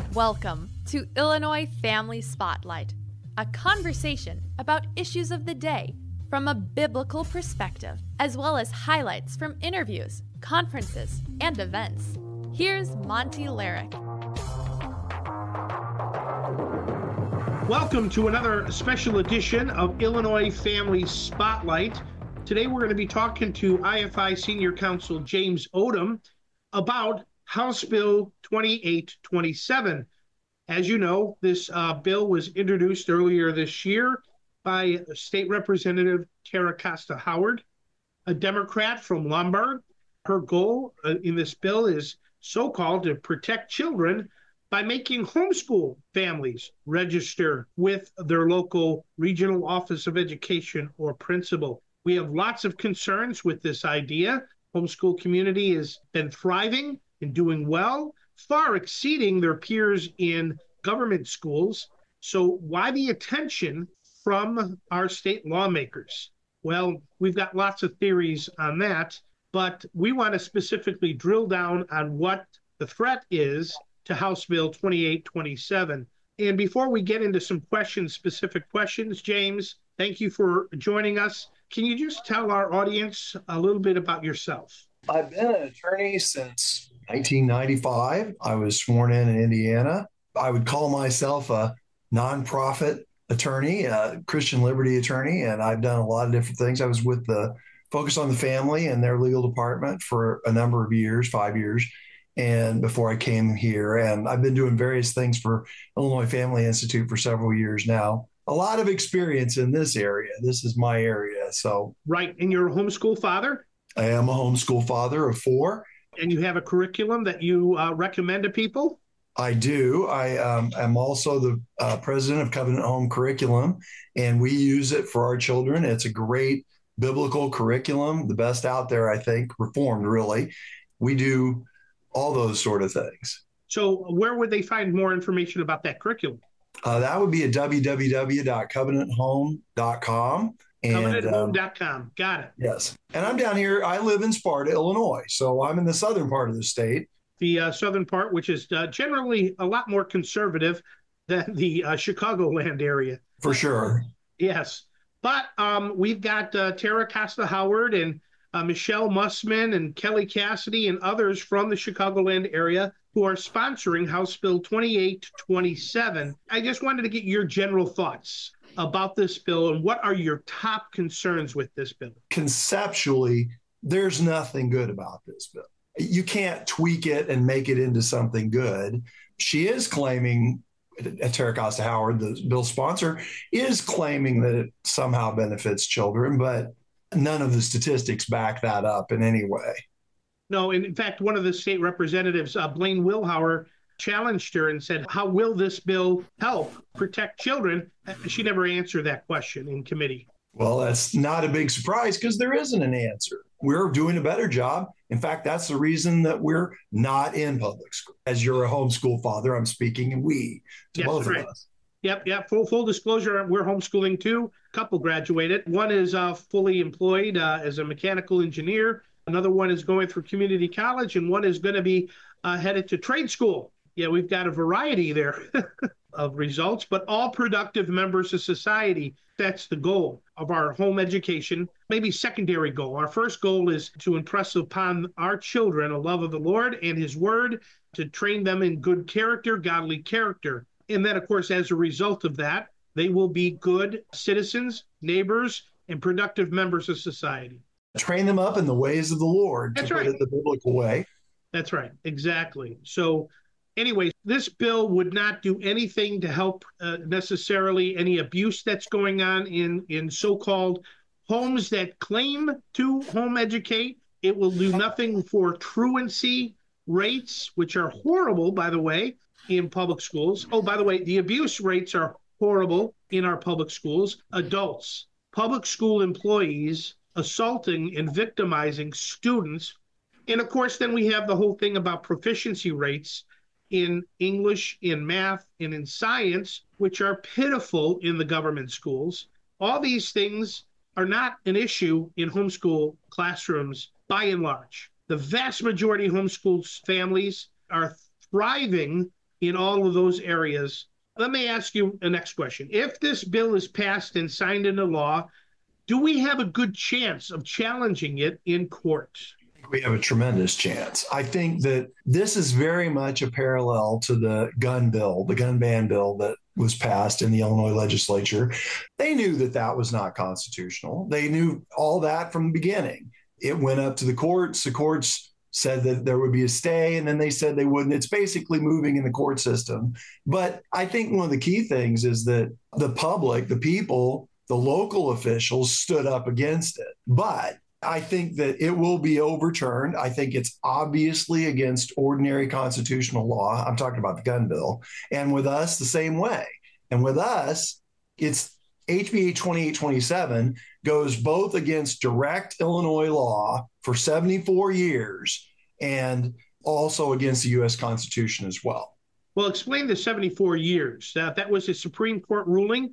Welcome to Illinois Family Spotlight, a conversation about issues of the day from a biblical perspective, as well as highlights from interviews, conferences, and events. Here's Monty Larrick. Welcome to another special edition of Illinois Family Spotlight. Today we're going to be talking to IFI Senior Counsel James Odom about House Bill 2827. As you know, this bill was introduced earlier this year by State Representative Tara Costa Howard, a Democrat from Lombard. Her goal in this bill is so-called to protect children by making homeschool families register with their local regional office of education or principal. We have lots of concerns with this idea. Homeschool community has been thriving and doing well, far exceeding their peers in government schools. So why the attention from our state lawmakers? Well, we've got lots of theories on that, but we want to specifically drill down on what the threat is to House Bill 2827. And before we get into some specific questions, James, thank you for joining us. Can you just tell our audience a little bit about yourself? I've been an attorney since 1995. I was sworn in Indiana. I would call myself a nonprofit attorney, a Christian liberty attorney, and I've done a lot of different things. I was with the Focus on the Family and their legal department for a number of years, 5 years, and before I came here. And I've been doing various things for Illinois Family Institute for several years now. A lot of experience in this area. This is my area. So, right. And you're a homeschool father? I am a homeschool father of 4. And you have a curriculum that you recommend to people? I do. I am also the president of Covenant Home Curriculum, and we use it for our children. It's a great biblical curriculum, the best out there, I think, reformed, really. We do all those sort of things. So where would they find more information about that curriculum? That would be at www.covenanthome.com. Covenanthome.com. Got it. Yes. And I'm down here. I live in Sparta, Illinois. So I'm in the southern part of the state. The southern part, which is generally a lot more conservative than the Chicagoland area. For sure. Yes. But we've got Tara Costa Howard and Michelle Mussman and Kelly Cassidy and others from the Chicagoland area who are sponsoring House Bill 2827. I just wanted to get your general thoughts about this bill and what are your top concerns with this bill? Conceptually, there's nothing good about this bill. You can't tweak it and make it into something good. She is claiming, Tara Costa Howard, the bill sponsor, is claiming that it somehow benefits children, but none of the statistics back that up in any way. No, and in fact, one of the state representatives, Blaine Wilhauer, challenged her and said, how will this bill help protect children? She never answered that question in committee. Well, that's not a big surprise because there isn't an answer. We're doing a better job. In fact, that's the reason that we're not in public school. As you're a homeschool father, I'm speaking and we, to both of us. Yep. Full disclosure, we're homeschooling too. A couple graduated. One is fully employed as a mechanical engineer. Another one is going through community college, and one is going to be headed to trade school. Yeah, we've got a variety there of results, but all productive members of society. That's the goal of our home education, maybe secondary goal. Our first goal is to impress upon our children a love of the Lord and his word, to train them in good character, godly character. And then, of course, as a result of that, they will be good citizens, neighbors, and productive members of society. Train them up in the ways of the Lord. That's right. Put it the biblical way. That's right. Exactly. So anyways, this bill would not do anything to help necessarily any abuse that's going on in so-called homes that claim to home educate. It will do nothing for truancy rates, which are horrible, by the way, in public schools. Oh, by the way, the abuse rates are horrible in our public schools. Adults, public school employees assaulting and victimizing students. And of course, then we have the whole thing about proficiency rates in English, in math, and in science, which are pitiful in the government schools. All these things are not an issue in homeschool classrooms by and large. The vast majority of homeschool families are thriving in all of those areas. Let me ask you the next question. If this bill is passed and signed into law, do we have a good chance of challenging it in court? We have a tremendous chance. I think that this is very much a parallel to the gun bill, the gun ban bill that was passed in the Illinois legislature. They knew that that was not constitutional. They knew all that from the beginning. It went up to the courts. The courts said that there would be a stay, and then they said they wouldn't. It's basically moving in the court system. But I think one of the key things is that the public, the people, the local officials stood up against it. But I think that it will be overturned. I think it's obviously against ordinary constitutional law. I'm talking about the gun bill. And with us, the same way. And with us, it's HB 2827 goes both against direct Illinois law for 74 years and also against the U.S. Constitution as well. Well, explain the 74 years. That was a Supreme Court ruling?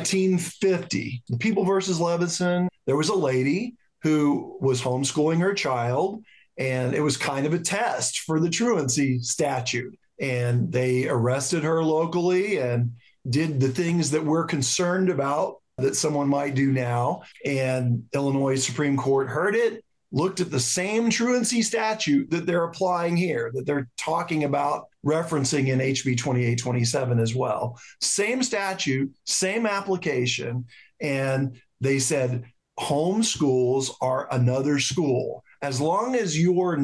1950, the People versus Levinson. There was a lady who was homeschooling her child, and it was kind of a test for the truancy statute. And they arrested her locally and did the things that we're concerned about that someone might do now. And Illinois Supreme Court heard it, looked at the same truancy statute that they're applying here, that they're talking about referencing in HB 2827 as well. Same statute, same application. And they said, home schools are another school. As long as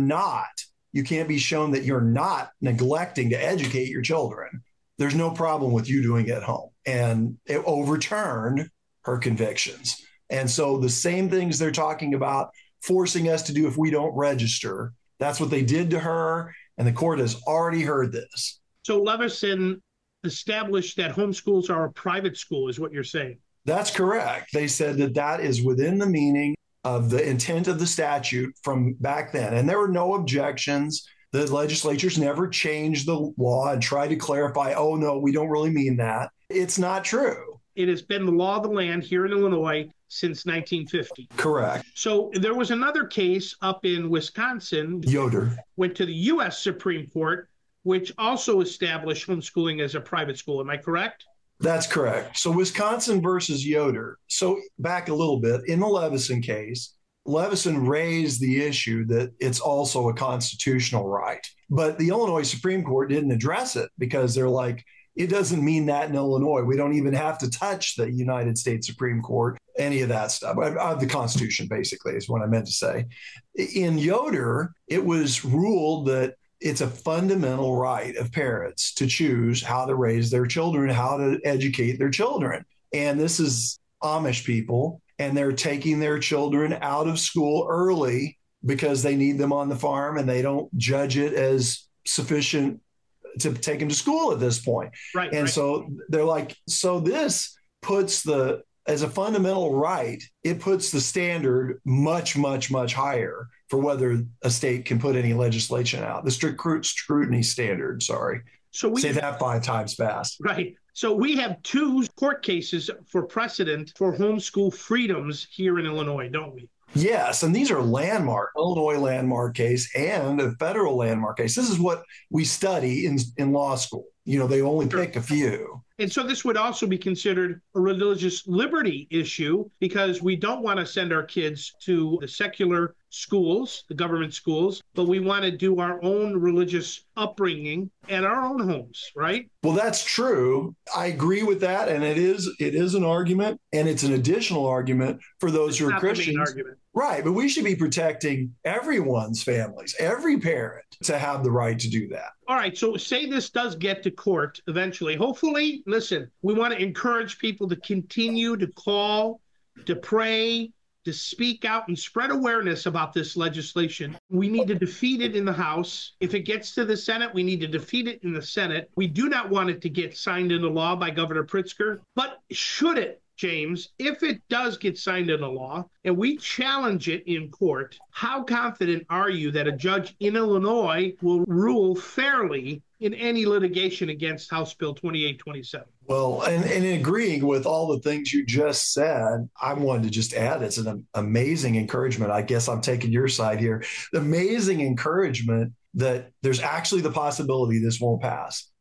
you can't be shown that you're not neglecting to educate your children, there's no problem with you doing it at home. And it overturned her convictions. And so the same things they're talking about forcing us to do if we don't register, that's what they did to her. And the court has already heard this. So Levinson established that homeschools are a private school, is what you're saying. That's correct. They said that that is within the meaning of the intent of the statute from back then. And there were no objections. The legislatures never changed the law and tried to clarify, oh, no, we don't really mean that. It's not true. It has been the law of the land here in Illinois since 1950. Correct. So there was another case up in Wisconsin. Yoder. Went to the U.S. Supreme Court, which also established homeschooling as a private school. Am I correct? That's correct. So Wisconsin versus Yoder. So back a little bit, in the Levinson case, Levinson raised the issue that it's also a constitutional right. But the Illinois Supreme Court didn't address it because they're like, it doesn't mean that in Illinois. We don't even have to touch the United States Supreme Court, any of that stuff. The Constitution, basically, is what I meant to say. In Yoder, it was ruled that it's a fundamental right of parents to choose how to raise their children, how to educate their children. And this is Amish people, and they're taking their children out of school early because they need them on the farm and they don't judge it as sufficient to take them to school at this point. Right. And so they're like, so this puts as a fundamental right, it puts the standard much, much, much higher for whether a state can put any legislation out. The strict scrutiny standard, sorry. So we say that 5 times fast. Right. So we have 2 court cases for precedent for homeschool freedoms here in Illinois, don't we? Yes, and these are Illinois landmark case and a federal landmark case. This is what we study in law school. You know, they only pick a few. And so this would also be considered a religious liberty issue because we don't want to send our kids to the secular schools, the government schools, but we want to do our own religious upbringing at our own homes, right? Well, that's true. I agree with that. And it is an argument, and it's an additional argument for those who are Christians. Right. But we should be protecting everyone's families, every parent to have the right to do that. All right. So say this does get to court eventually. Hopefully, listen, we want to encourage people to continue to call, to pray, to speak out and spread awareness about this legislation. We need to defeat it in the House. If it gets to the Senate, we need to defeat it in the Senate. We do not want it to get signed into law by Governor Pritzker. But should it, James, if it does get signed into law and we challenge it in court, how confident are you that a judge in Illinois will rule fairly in any litigation against House Bill 2827? Well, and in agreeing with all the things you just said, I wanted to just add it's an amazing encouragement. I guess I'm taking your side here. The amazing encouragement that there's actually the possibility this won't pass.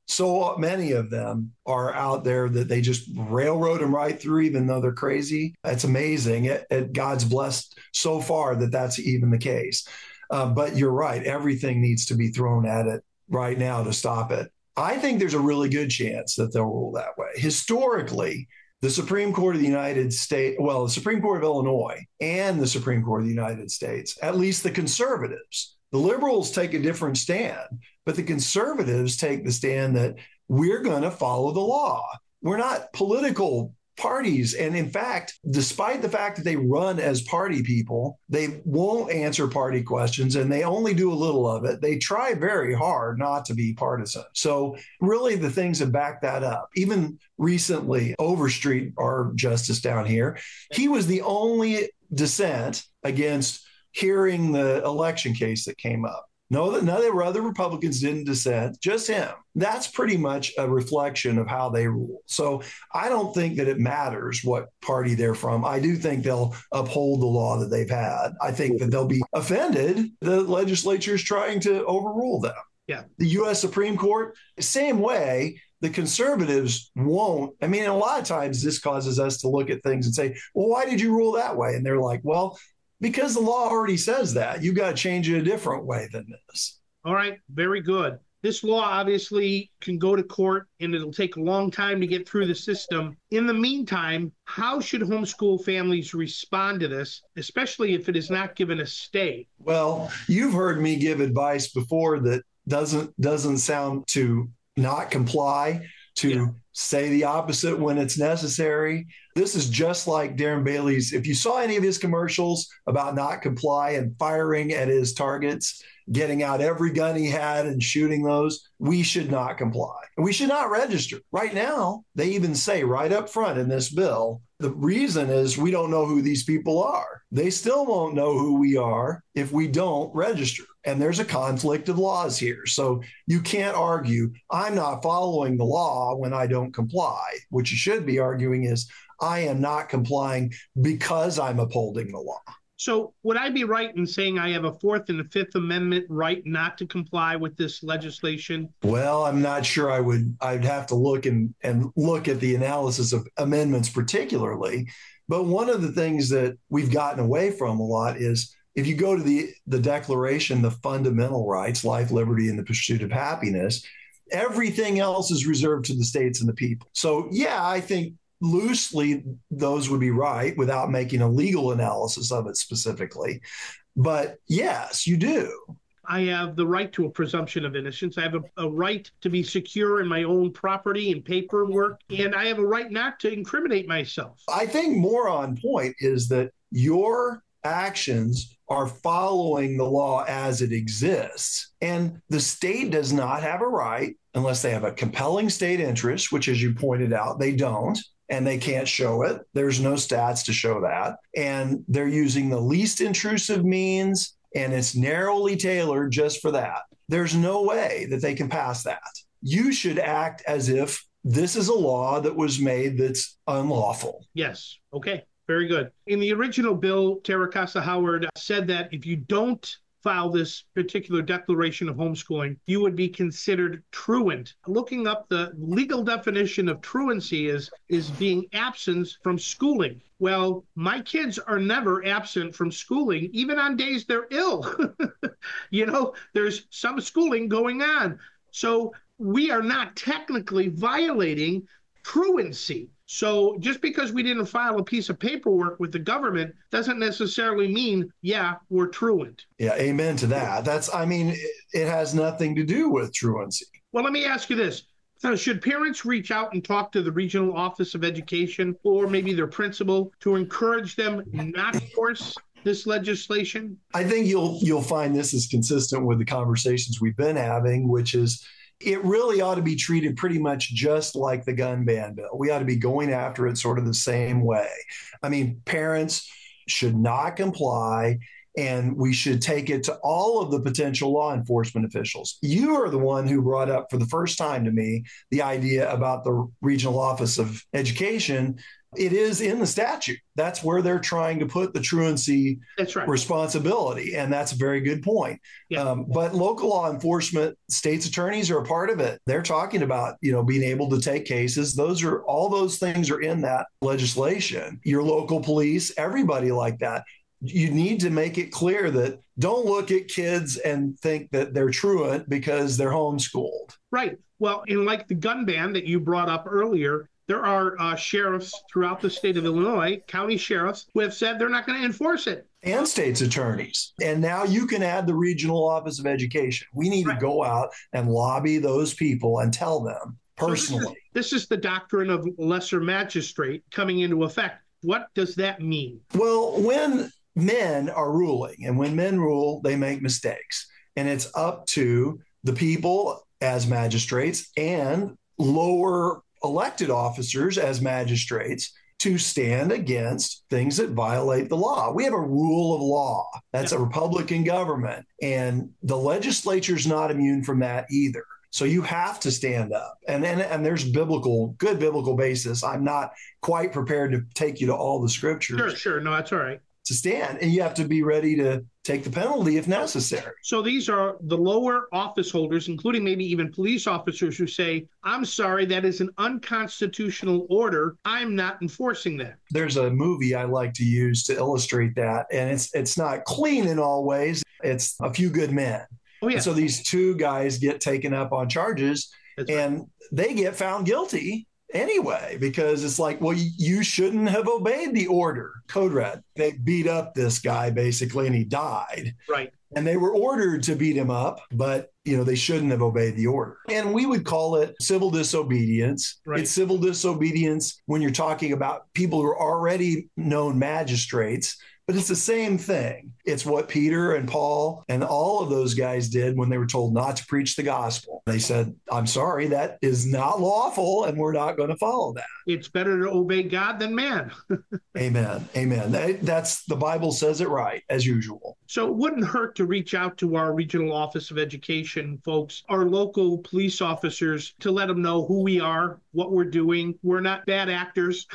So many of them are out there that they just railroad them right through, even though they're crazy. It's amazing. God's blessed so far that that's even the case. But you're right. Everything needs to be thrown at it right now to stop it. I think there's a really good chance that they'll rule that way. Historically, the Supreme Court of the United States, well, the Supreme Court of Illinois and the Supreme Court of the United States, at least the conservatives, the liberals take a different stand, but the conservatives take the stand that we're going to follow the law. We're not political parties. And in fact, despite the fact that they run as party people, they won't answer party questions and they only do a little of it. They try very hard not to be partisan. So really the things that back that up, even recently, Overstreet, our justice down here, he was the only dissent against hearing the election case that came up. No, none of the other Republicans didn't dissent, just him. That's pretty much a reflection of how they rule. So I don't think that it matters what party they're from. I do think they'll uphold the law that they've had. I think that they'll be offended the legislature is trying to overrule them. Yeah. The U.S. Supreme Court, same way, the conservatives won't. I mean, a lot of times this causes us to look at things and say, well, why did you rule that way? And they're like, well, because the law already says that. You've got to change it a different way than this. All right. Very good. This law obviously can go to court and it'll take a long time to get through the system. In the meantime, how should homeschool families respond to this, especially if it is not given a stay? Well, you've heard me give advice before that doesn't sound to not comply, to say the opposite when it's necessary. This is just like Darren Bailey's. If you saw any of his commercials about not comply and firing at his targets, getting out every gun he had and shooting those, we should not comply. And we should not register. Right now, they even say right up front in this bill, the reason is we don't know who these people are. They still won't know who we are if we don't register. And there's a conflict of laws here. So you can't argue, I'm not following the law when I don't comply. What you should be arguing is, I am not complying because I'm upholding the law. So would I be right in saying I have a Fourth and a Fifth Amendment right not to comply with this legislation? Well, I'm not sure I'd have to look and look at the analysis of amendments particularly. But one of the things that we've gotten away from a lot is if you go to the Declaration, the fundamental rights, life, liberty, and the pursuit of happiness, everything else is reserved to the states and the people. So, yeah, I think loosely those would be right without making a legal analysis of it specifically. But yes, you do. I have the right to a presumption of innocence. I have a right to be secure in my own property and paperwork, and I have a right not to incriminate myself. I think more on point is that your actions are following the law as it exists. And the state does not have a right, unless they have a compelling state interest, which, as you pointed out, they don't. And they can't show it. There's no stats to show that. And they're using the least intrusive means, and it's narrowly tailored just for that. There's no way that they can pass that. You should act as if this is a law that was made that's unlawful. Yes. Okay. Very good. In the original bill, Tara Costa Howard said that if you don't file this particular declaration of homeschooling, you would be considered truant. Looking up the legal definition of truancy is being absent from schooling. Well, my kids are never absent from schooling, even on days they're ill. There's some schooling going on. So we are not technically violating truancy. So just because we didn't file a piece of paperwork with the government doesn't necessarily mean, we're truant. Yeah, amen to that. It has nothing to do with truancy. Well, let me ask you this. Should parents reach out and talk to the Regional Office of Education or maybe their principal to encourage them not to force this legislation? I think you'll find this is consistent with the conversations we've been having, which is it really ought to be treated pretty much just like the gun ban bill. We ought to be going after it sort of the same way. I mean, parents should not comply and we should take it to all of the potential law enforcement officials. You are the one who brought up for the first time to me the idea about the Regional Office of Education. It is in the statute. That's where they're trying to put the truancy responsibility. And that's a very good point. Yeah. But local law enforcement, state's attorneys are a part of it. They're talking about, being able to take cases. All those things are in that legislation. Your local police, everybody like that. You need to make it clear that don't look at kids and think that they're truant because they're homeschooled. Right. Well, in like the gun ban that you brought up earlier, there are sheriffs throughout the state of Illinois, county sheriffs, who have said they're not going to enforce it. And state's attorneys. And now you can add the Regional Office of Education. We need to go out and lobby those people and tell them personally. So this is the doctrine of lesser magistrate coming into effect. What does that mean? Well, when men are ruling, and when men rule, they make mistakes. And it's up to the people as magistrates and lower elected officers as magistrates to stand against things that violate the law. We have a rule of law. That's a Republican government, and the legislature's not immune from that either. So you have to stand up, and there's good biblical basis. I'm not quite prepared to take you to all the scriptures. Sure. No, that's all right. To stand, and you have to be ready to take the penalty if necessary. So these are the lower office holders, including maybe even police officers, who say, I'm sorry, that is an unconstitutional order. I'm not enforcing that. There's a movie I like to use to illustrate that, and it's not clean in all ways. It's A Few Good Men. Oh, yeah. And so these two guys get taken up on charges, and they get found guilty anyway, because it's like, well, you shouldn't have obeyed the order. Code Red. They beat up this guy basically, and he died. Right. And they were ordered to beat him up, but they shouldn't have obeyed the order. And we would call it civil disobedience. Right. It's civil disobedience when you're talking about people who are already known magistrates. But it's the same thing. It's what Peter and Paul and all of those guys did when they were told not to preach the gospel. They said, I'm sorry, that is not lawful, and we're not going to follow that. It's better to obey God than man. Amen. That's the Bible says it right, as usual. So it wouldn't hurt to reach out to our Regional Office of Education folks, our local police officers, to let them know who we are, what we're doing. We're not bad actors,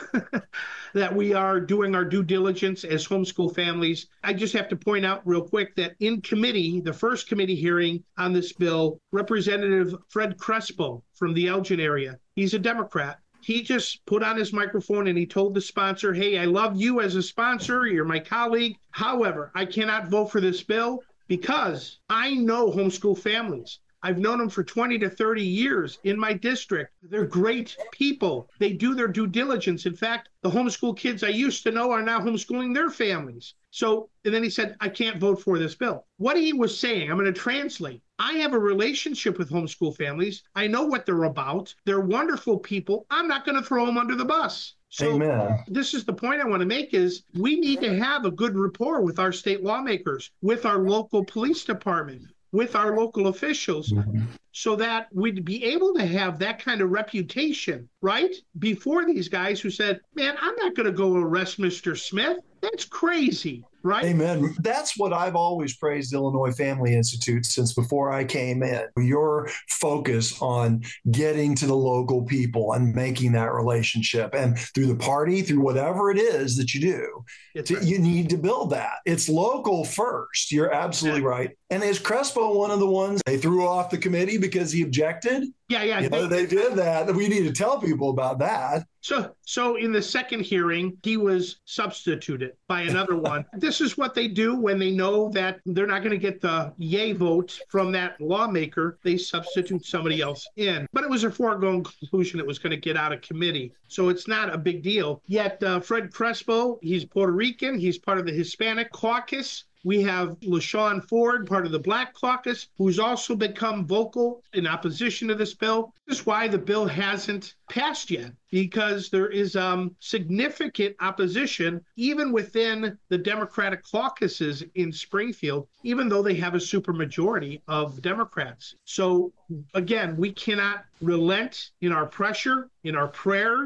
that we are doing our due diligence as homeschool families. I just have to point out real quick that in committee, the first committee hearing on this bill, Representative Fred Crespo from the Elgin area, he's a Democrat. He just put on his microphone and he told the sponsor, hey, I love you as a sponsor. You're my colleague. However, I cannot vote for this bill because I know homeschool families. I've known them for 20 to 30 years in my district. They're great people. They do their due diligence. In fact, the homeschool kids I used to know are now homeschooling their families. So, and then he said, I can't vote for this bill. What he was saying, I'm going to translate. I have a relationship with homeschool families. I know what they're about. They're wonderful people. I'm not going to throw them under the bus. So Amen. This is the point I want to make is we need to have a good rapport with our state lawmakers, with our local police department, with our local officials, so that we'd be able to have that kind of reputation, right? Before these guys who said, man, I'm not going to go arrest Mr. Smith. That's crazy, right? Amen. That's what I've always praised Illinois Family Institute since before I came in. Your focus on getting to the local people and making that relationship, and through the party, through whatever it is that you do, you need to build that. It's local first. You're absolutely right. And is Crespo one of the ones they threw off the committee because he objected? Yeah. They did that. We need to tell people about that. So in the second hearing, he was substituted by another one. This is what they do when they know that they're not going to get the yay vote from that lawmaker. They substitute somebody else in. But it was a foregone conclusion it was going to get out of committee. So it's not a big deal. Yet Fred Crespo, he's Puerto Rican. He's part of the Hispanic caucus. We have LaShawn Ford, part of the Black Caucus, who's also become vocal in opposition to this bill. This is why the bill hasn't passed yet, because there is significant opposition even within the Democratic caucuses in Springfield, even though they have a supermajority of Democrats. So again, we cannot relent in our pressure, in our prayers,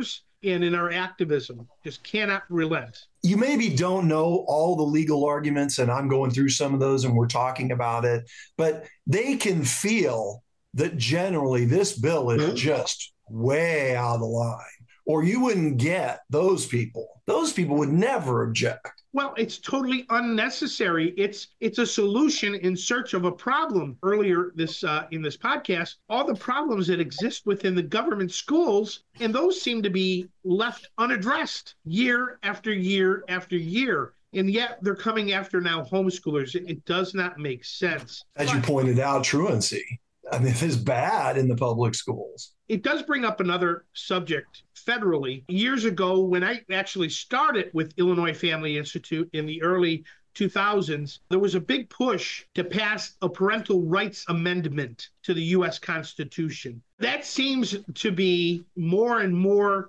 and in our activism. Just cannot relent. You maybe don't know all the legal arguments, and I'm going through some of those and we're talking about it, but they can feel that generally this bill is just way out of the line, or you wouldn't get those people. Those people would never object. Well, it's totally unnecessary. It's a solution in search of a problem. Earlier this in this podcast, all the problems that exist within the government schools, and those seem to be left unaddressed year after year after year. And yet they're coming after now homeschoolers. It does not make sense. As you pointed out, truancy. I mean, it's bad in the public schools. It does bring up another subject federally. Years ago, when I actually started with Illinois Family Institute in the early 2000s, there was a big push to pass a parental rights amendment to the U.S. Constitution. That seems to be more and more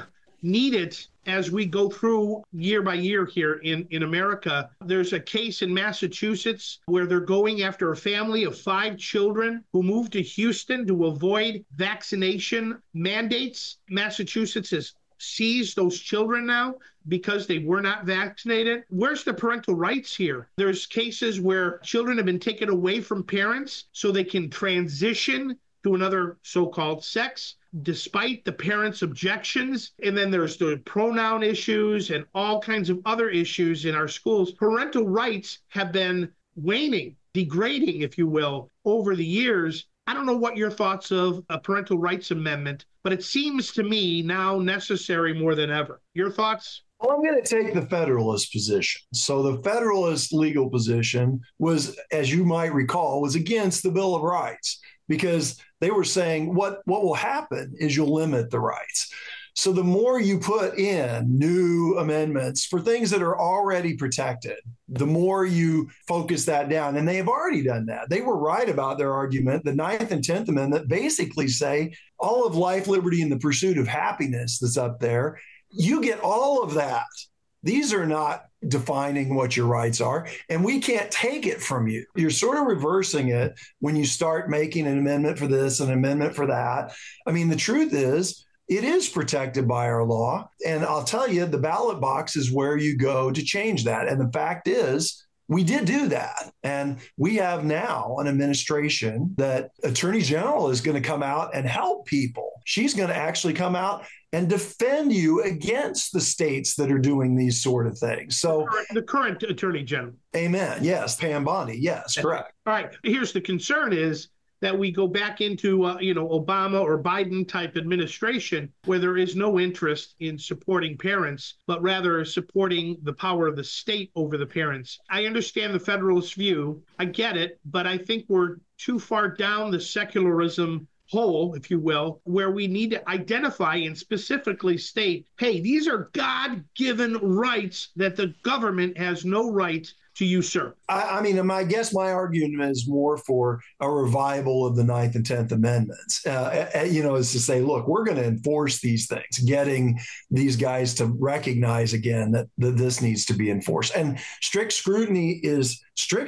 needed as we go through year by year here in America. There's a case in Massachusetts where they're going after a family of 5 children who moved to Houston to avoid vaccination mandates. Massachusetts has seized those children now because they were not vaccinated. Where's the parental rights here? There's cases where children have been taken away from parents so they can transition to another so-called sex, despite the parents' objections. And then there's the pronoun issues and all kinds of other issues in our schools. Parental rights have been waning, degrading, if you will, over the years. I don't know what your thoughts of a parental rights amendment, but it seems to me now necessary more than ever. Your thoughts? Well, I'm going to take the Federalist position. So the Federalist legal position was, as you might recall, was against the Bill of Rights, because they were saying what will happen is you'll limit the rights. So the more you put in new amendments for things that are already protected, the more you focus that down. And they have already done that. They were right about their argument. The 9th and 10th Amendment basically say all of life, liberty, and the pursuit of happiness that's up there, you get all of that. These are not defining what your rights are, and we can't take it from you. You're sort of reversing it when you start making an amendment for this, an amendment for that. I mean, the truth is, it is protected by our law. And I'll tell you, the ballot box is where you go to change that. And the fact is, we did do that. And we have now an administration that Attorney General is going to come out and help people. She's going to actually come out and defend you against the states that are doing these sort of things. So the current Attorney General. Amen. Yes. Pam Bondi. Yes, correct. All right. Here's the concern is that we go back into, Obama or Biden type administration where there is no interest in supporting parents, but rather supporting the power of the state over the parents. I understand the Federalist view. I get it, but I think we're too far down the secularism hole, if you will, where we need to identify and specifically state, hey, these are God-given rights that the government has no right to usurp. I mean, I guess my argument is more for a revival of the 9th and 10th Amendments, is to say, look, we're going to enforce these things, getting these guys to recognize again that this needs to be enforced. And strict scrutiny is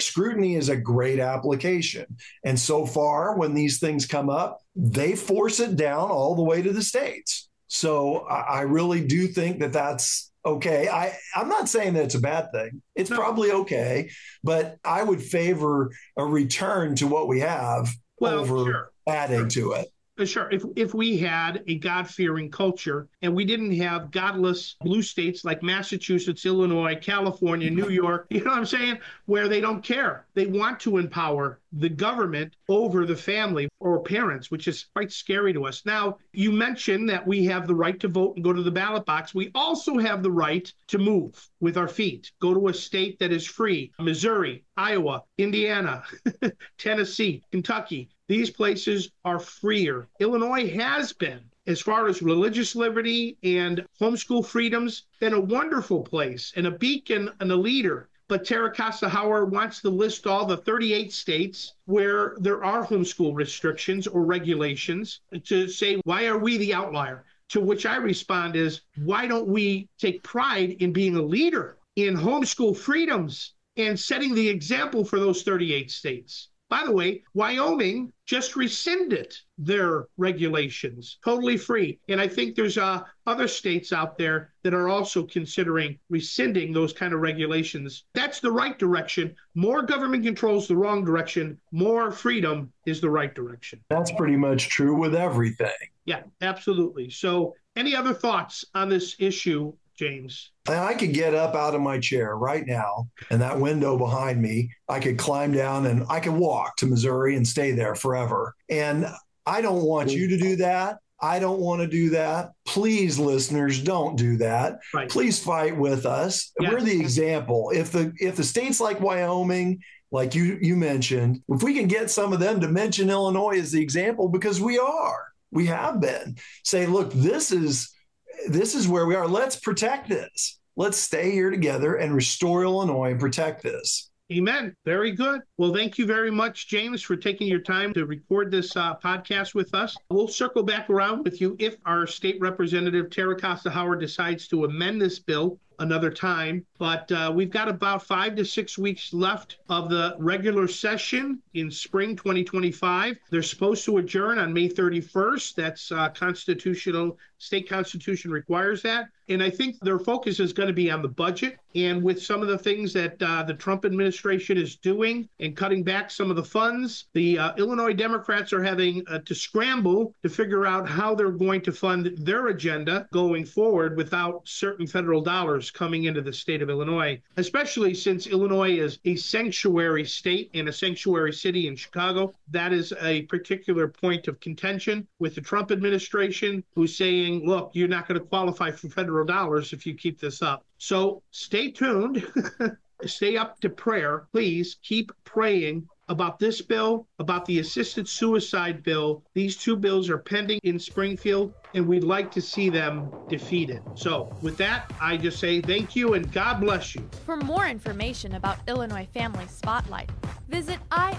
a great application. And so far, when these things come up, they force it down all the way to the states. So I really do think that that's okay. I'm not saying that it's a bad thing. It's probably okay, but I would favor a return to what we have over adding to it. Sure. If we had a God-fearing culture and we didn't have godless blue states like Massachusetts, Illinois, California, New York, you know what I'm saying, where they don't care. They want to empower the government over the family or parents, which is quite scary to us. Now, you mentioned that we have the right to vote and go to the ballot box. We also have the right to move with our feet, go to a state that is free. Missouri, Iowa, Indiana, Tennessee, Kentucky. These places are freer. Illinois has been, as far as religious liberty and homeschool freedoms, been a wonderful place and a beacon and a leader. But Tara Costa Howard wants to list all the 38 states where there are homeschool restrictions or regulations to say, why are we the outlier? To which I respond is, why don't we take pride in being a leader in homeschool freedoms and setting the example for those 38 states? By the way, Wyoming just rescinded their regulations, totally free. And I think there's other states out there that are also considering rescinding those kind of regulations. That's the right direction. More government control is the wrong direction. More freedom is the right direction. That's pretty much true with everything. Yeah, absolutely. So any other thoughts on this issue, James? I could get up out of my chair right now, and that window behind me, I could climb down and I could walk to Missouri and stay there forever. And I don't want you to do that. I don't want to do that. Please, listeners, don't do that. Right. Please fight with us. Yeah. We're the example. If the states like Wyoming, like you mentioned, if we can get some of them to mention Illinois as the example, because we have been, say, look, this is where we are. Let's protect this. Let's stay here together and restore Illinois and protect this. Amen. Very good. Well, thank you very much, James, for taking your time to record this podcast with us. We'll circle back around with you if our state representative, Tara Costa Howard, decides to amend this bill another time. But we've got about 5 to 6 weeks left of the regular session in spring 2025. They're supposed to adjourn on May 31st. That's constitutional. State constitution requires that. And I think their focus is going to be on the budget. And with some of the things that the Trump administration is doing and cutting back some of the funds, the Illinois Democrats are having to scramble to figure out how they're going to fund their agenda going forward without certain federal dollars coming into the state of Illinois, especially since Illinois is a sanctuary state and a sanctuary city in Chicago. That is a particular point of contention with the Trump administration, who's saying, look, you're not going to qualify for federal dollars if you keep this up. So stay tuned. Stay up to prayer. Please keep praying about this bill, about the assisted suicide bill. These two bills are pending in Springfield, and we'd like to see them defeated. So with that, I just say thank you and God bless you. For more information about Illinois Family Spotlight, visit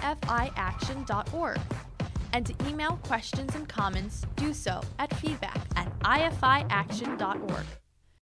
ifiaction.org. And to email questions and comments, do so at feedback@ifiaction.org.